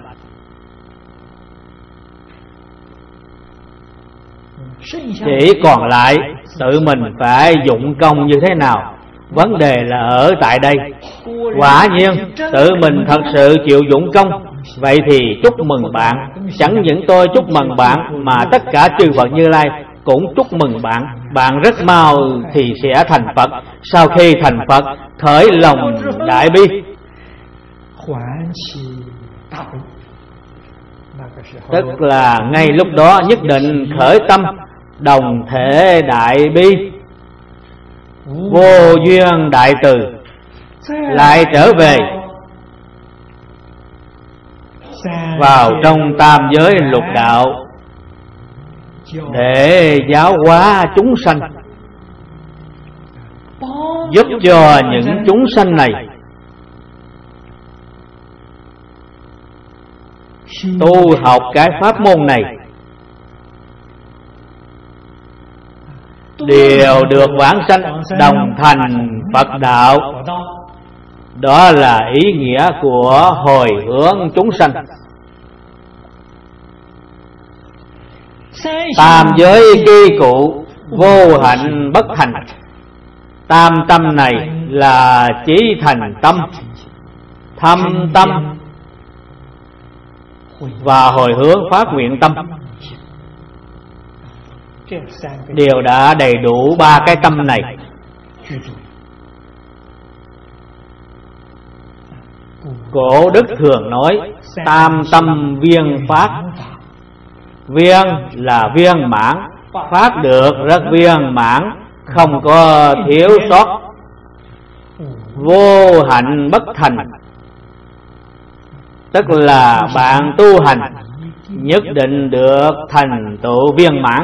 Chỉ còn lại tự mình phải dụng công như thế nào. Vấn đề là ở tại đây. Quả nhiên tự mình thật sự chịu dụng công, vậy thì chúc mừng bạn. Chẳng những tôi chúc mừng bạn, mà tất cả chư Phật Như Lai cũng chúc mừng bạn. Bạn rất mau thì sẽ thành Phật. Sau khi thành Phật, khởi lòng đại bi, tức là ngay lúc đó nhất định khởi tâm đồng thể đại bi, vô duyên đại từ, lại trở về vào trong tam giới lục đạo để giáo hóa chúng sanh, giúp cho những chúng sanh này tu học cái pháp môn này, đều được vãng sanh đồng thành Phật đạo. Đó là ý nghĩa của hồi hướng chúng sanh. Tam giới kỳ cụ, vô hạnh bất thành. Tam tâm này là chí thành tâm, thâm tâm và hồi hướng phát nguyện tâm. Đều đã đầy đủ ba cái tâm này. Cổ đức thường nói tam tâm viên phát. Viên là viên mãn, phát được rất viên mãn, không có thiếu sót. Vô hạnh bất thành, tức là bạn tu hành nhất định được thành tựu viên mãn.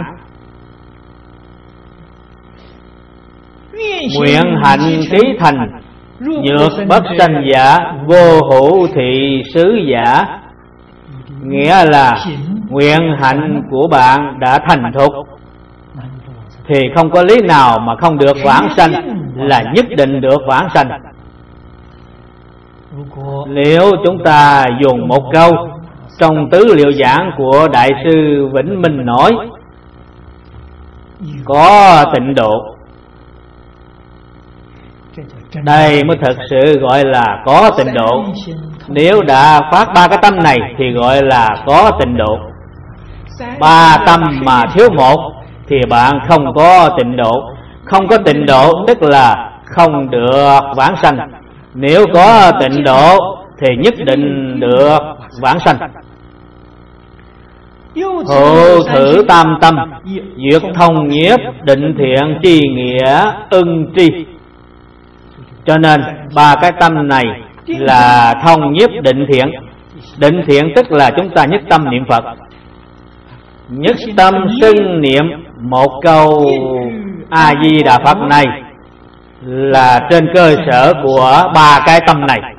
Nguyện hạnh ký thành, nhược bất sanh giả, vô hữu thị xứ giả. Nghĩa là nguyện hạnh của bạn đã thành thục thì không có lý nào mà không được vãng sanh, là nhất định được vãng sanh. Nếu chúng ta dùng một câu trong tứ liệu giảng của Đại sư Vĩnh Minh nói, có tịnh độ, đây mới thật sự gọi là có tịnh độ. Nếu đã phát ba cái tâm này thì gọi là có tịnh độ. Ba tâm mà thiếu một thì bạn không có tịnh độ. Không có tịnh độ tức là không được vãng sanh. Nếu có tịnh độ thì nhất định được vãng sanh. Hộ thử tam tâm, duyệt thông nhiếp định thiện tri nghĩa ưng tri. Cho nên ba cái tâm này là thông nhiếp định thiện. Định thiện tức là chúng ta nhất tâm niệm Phật, nhất tâm xưng niệm một câu A Di Đà Phật này là trên cơ sở của ba cái tâm này.